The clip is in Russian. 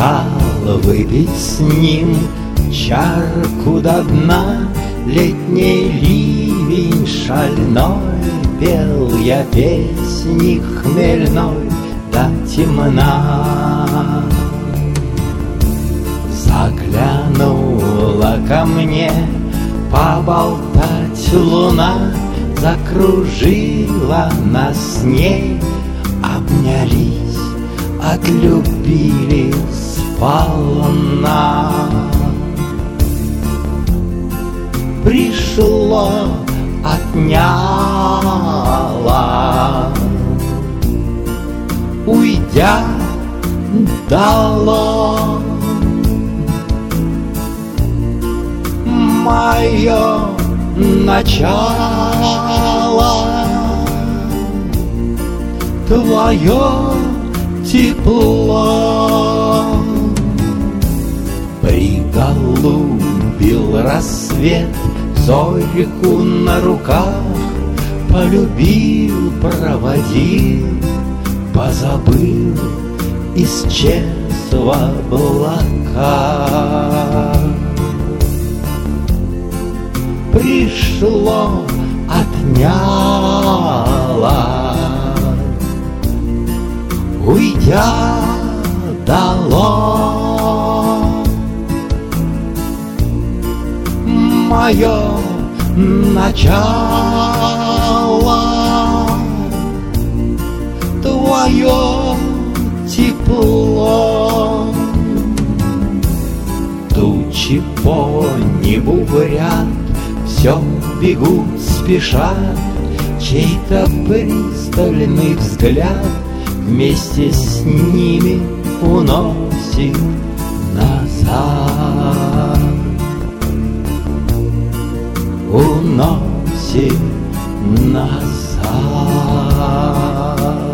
мешал выпить с ним чарку до дна. Летний ливень шальной, пел я песни хмельной до темна. Заглянула ко мне поболтать луна, закружила нас с ней, обнялись, отлюбили сполна. Пришло, отняла, уйдя дало мое начало, твое тепло. Приголубил рассвет зорьку на руках, полюбил, проводил, позабыл, исчез в облаках. Пришло, отняло, уйдя дало мое начало, твое тепло. Тучи по небу бурят, все бегут, спешат, чей-то пристальный взгляд вместе с ними уносит назад, уносит назад.